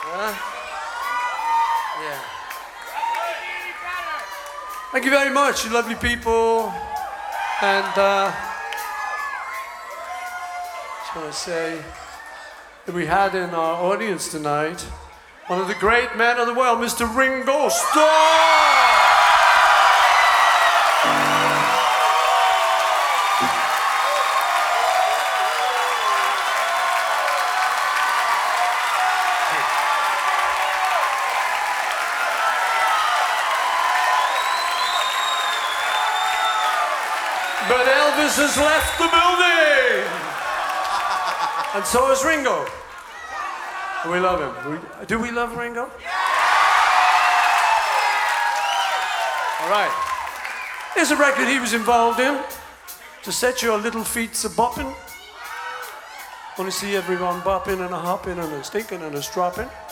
Yeah. Thank you very much, you lovely people. And just want to say that we had in our audience tonight one of the great men of the world, Mr. Ringo Starr. But Elvis has left the building! And so has Ringo. We love him. Do we love Ringo? All right. Here's a record he was involved in to set your little feet a bopping. Want to see everyone bopping and a hopping and a stinking and a stropping.